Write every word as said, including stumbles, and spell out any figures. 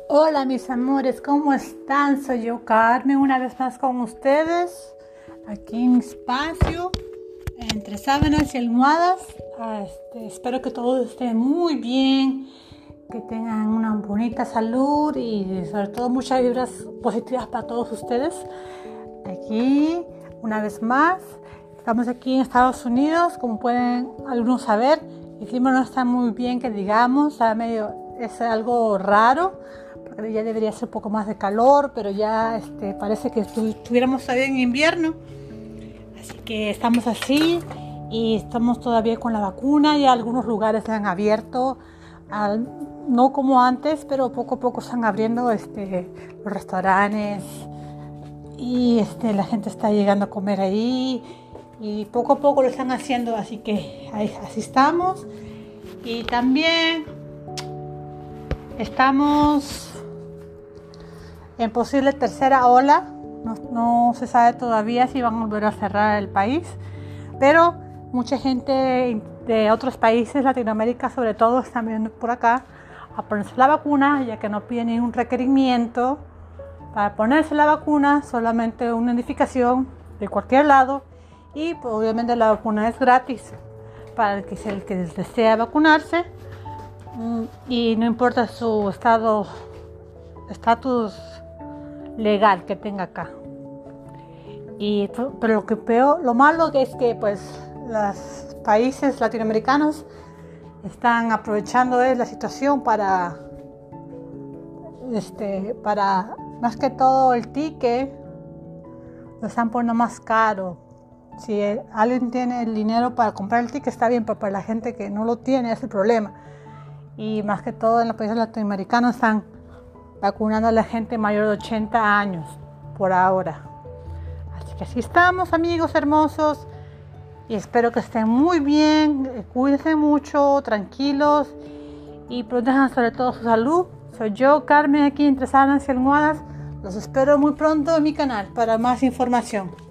Hola mis amores, ¿cómo están? Soy yo, Carmen, una vez más con ustedes, aquí en mi espacio, entre sábanas y almohadas. Este, espero que todos estén muy bien, que tengan una bonita salud y sobre todo muchas vibras positivas para todos ustedes. Aquí, una vez más, estamos aquí en Estados Unidos, como pueden algunos saber, el clima no está muy bien, que digamos, está medio, es algo raro. Ya debería ser un poco más de calor, pero ya este, parece que estuviéramos todavía en invierno. Así que estamos así y estamos todavía con la vacuna. Ya algunos lugares se han abierto, al, no como antes, pero poco a poco están abriendo este, los restaurantes y este, la gente está llegando a comer ahí y poco a poco lo están haciendo. Así que ahí, así estamos. Y también estamos en posible tercera ola. No, no se sabe todavía si van a volver a cerrar el país, pero mucha gente de otros países, Latinoamérica sobre todo, están viendo por acá a ponerse la vacuna, ya que no piden ningún requerimiento para ponerse la vacuna, solamente una identificación de cualquier lado, y pues, obviamente la vacuna es gratis para el que, el que desea vacunarse, y no importa su estado, estatus legal que tenga acá. Y pero lo que peor, lo malo es que pues los países latinoamericanos están aprovechando es la situación para este para más que todo el ticket lo están poniendo más caro. Si alguien tiene el dinero para comprar el ticket está bien, pero para la gente que no lo tiene es el problema. Y más que todo en los países latinoamericanos están vacunando a la gente mayor de ochenta años por ahora. Así que así estamos, amigos hermosos, y espero que estén muy bien, cuídense mucho, tranquilos y protejan sobre todo su salud. Soy yo, Carmen, aquí entre sábanas y almohadas. Los espero muy pronto en mi canal para más información.